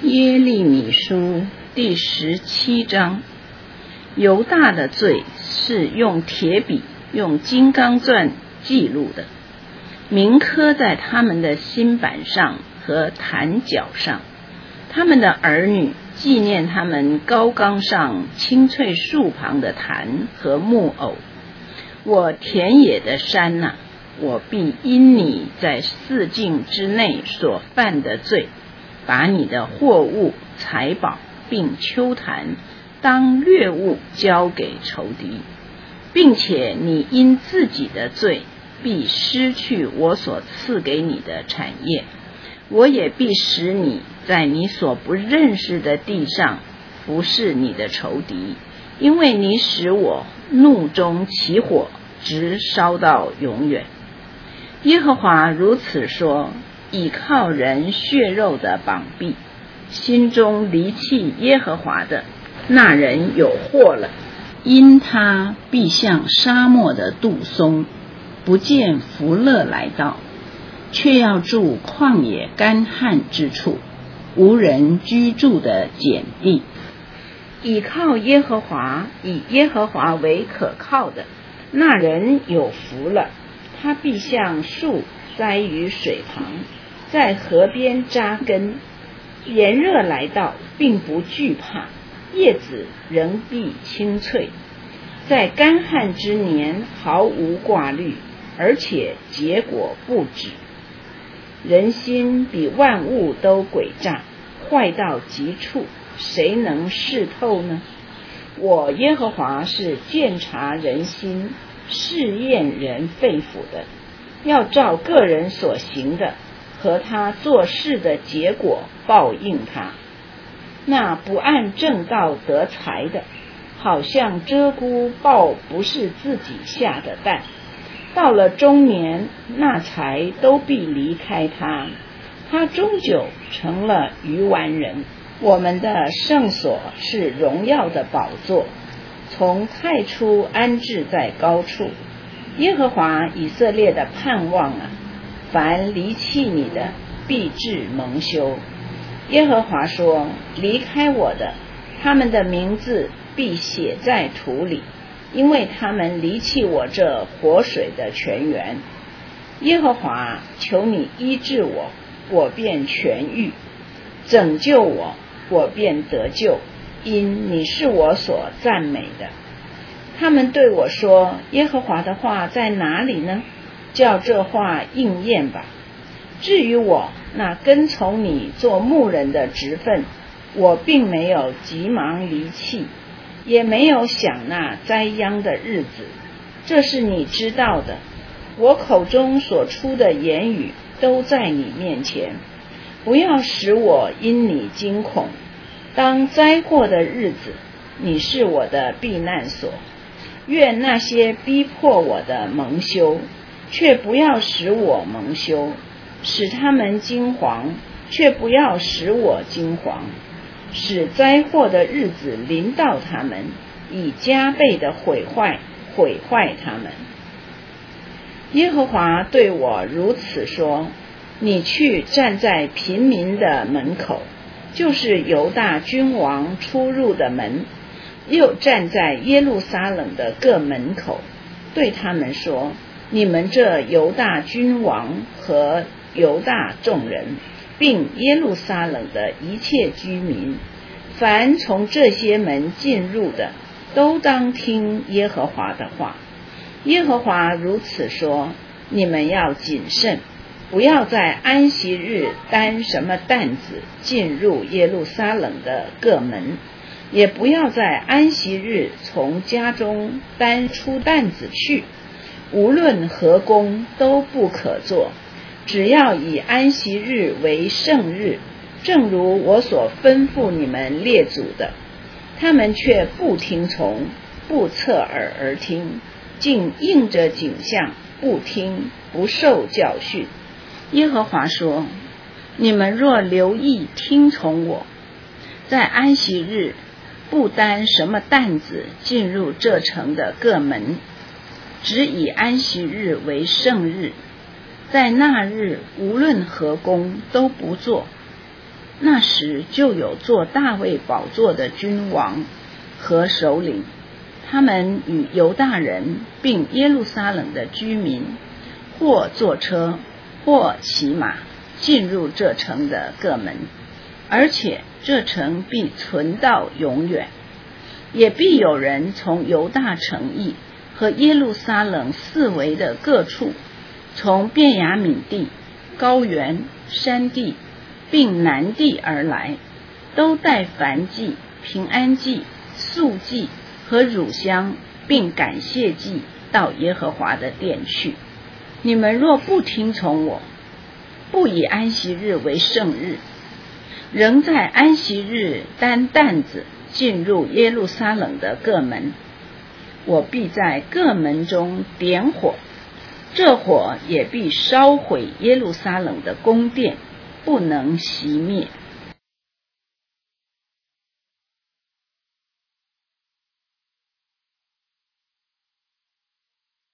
耶利米书第17章，犹大的罪是用铁笔、用金刚钻记录的，铭刻在他们的心板上和坛角上。他们的儿女纪念他们高冈上青翠树旁的坛和木偶。我田野的山哪，我必因你在四境之内所犯的罪，把你的货物、财宝并丘坛当掠物交给仇敌，并且你因自己的罪必失去我所赐给你的产业。我也必使你在你所不认识的地上服侍你的仇敌，因为你使我怒中起火，直烧到永远。耶和华如此说：倚靠人血肉的膀臂，心中离弃耶和华的，那人有祸了。因他必像沙漠的杜松，不见福乐来到，却要住旷野干旱之处，无人居住的碱地。倚靠耶和华，以耶和华为可靠的，那人有福了。他必像树栽于水旁，在河边扎根，炎热来到，并不惧怕，叶子仍必青翠，在干旱之年毫无挂虑，而且结果不止。人心比万物都诡诈，坏到极处，谁能识透呢？我耶和华是鉴察人心、试验人肺腑的，要照个人所行的和他做事的结果报应他。那不按正道得财的，好像鹧鸪抱不是自己下的蛋，到了中年，那财都必离开他，他终究成了愚顽人。我们的圣所是荣耀的宝座，从太初安置在高处。耶和华以色列的盼望啊，凡离弃你的，必致蒙羞。耶和华说：离开我的，他们的名字必写在土里，因为他们离弃我这活水的泉源。耶和华，求你医治我，我便痊愈；拯救我，我便得救，因你是我所赞美的。他们对我说：耶和华的话在哪里呢？叫这话应验吧。至于我那跟从你做牧人的职分，我并没有急忙离弃，也没有想那灾殃的日子，这是你知道的。我口中所出的言语都在你面前，不要使我因你惊恐。当灾祸的日子，你是我的避难所。愿那些逼迫我的蒙羞，却不要使我蒙羞；使他们惊惶，却不要使我惊惶。使灾祸的日子临到他们，以加倍的毁坏他们。耶和华对我如此说：你去站在平民的门口，就是犹大君王出入的门，又站在耶路撒冷的各门口，对他们说：你们这犹大君王和犹大众人，并耶路撒冷的一切居民，凡从这些门进入的，都当听耶和华的话。耶和华如此说：你们要谨慎，不要在安息日担什么担子进入耶路撒冷的各门，也不要在安息日从家中担出担子去，无论何工都不可做，只要以安息日为圣日，正如我所吩咐你们列祖的。他们却不听从，不侧耳而听，竟应着景象，不听，不受教训。耶和华说：你们若留意听从我，在安息日不担什么担子进入这城的各门，只以安息日为圣日，在那日无论何工都不做， 那时就有坐大卫宝座的君王和首领，他们与犹大人并耶路撒冷的居民，或坐车，或骑马，进入这城的各门，而且这城必存到永远。也必有人从犹大城邑和耶路撒冷四围的各处，从便雅悯地、高原、山地并南地而来，都带燔祭、平安祭、素祭和乳香，并感谢祭到耶和华的殿去。你们若不听从我，不以安息日为圣日，仍在安息日担担子进入耶路撒冷的各门，我必在各门中点火，这火也必烧毁耶路撒冷的宫殿，不能熄灭。